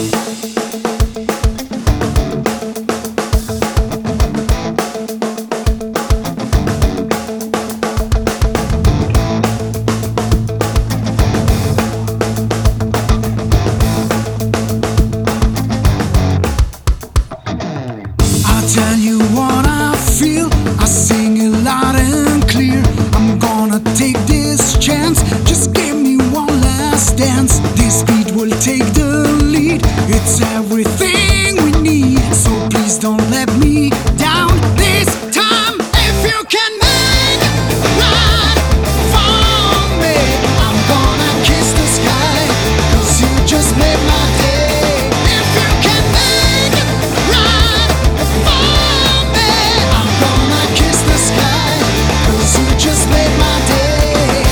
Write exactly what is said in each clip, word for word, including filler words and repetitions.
Tell you what I feel, I sing it loud and clear. I'm gonna take this chance, just give me one last dance. This beat will take the lead, it's everything we need. So please don't let me down this time. If you can make right for me, I'm gonna kiss the sky, 'cause you just made my day. If you can make right for me, I'm gonna kiss the sky, 'cause you just made my day.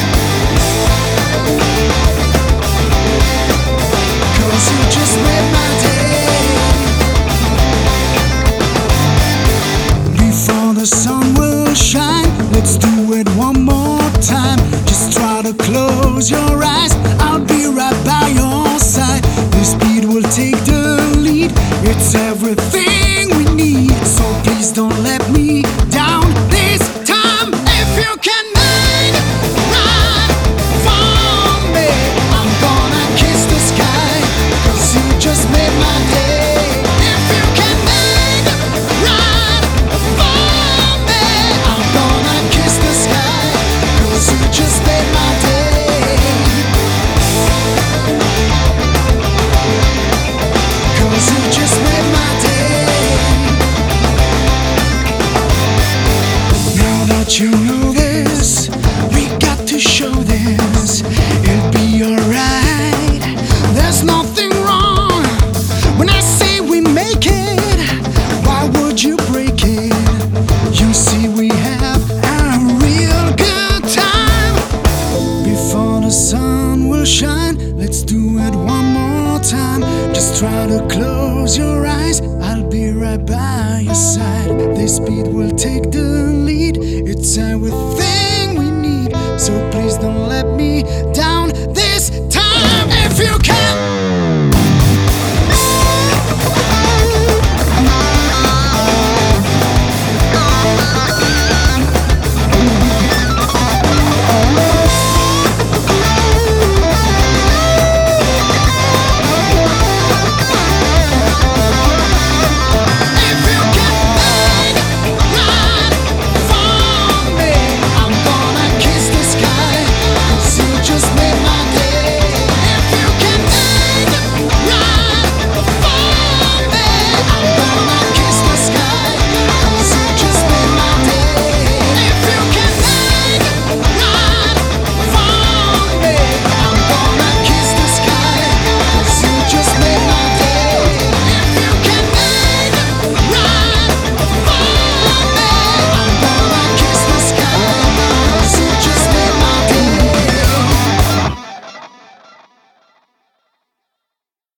'Cause you just made my day. Before the sun will shine, let's do it one more time. Just try to close your eyes, I'll be right by your side. This beat will take the lead, it's everything we need. So please don't let me down this time. If you can make right for me, I'm gonna kiss the sky, 'cause you just made my day. If you can make right for me, I'm gonna kiss the sky, 'cause you just made my day. 'Cause you just made my day. Now that you know this, we got to show this. It'll be alright, there's nothing wrong. When I say we make it, why would you break it? You see we have a real good time. Before the sun will shine, let's do it one more time. Just try to close your eyes, I'll be right by your side. This beat will take the lead, it's everything we need. So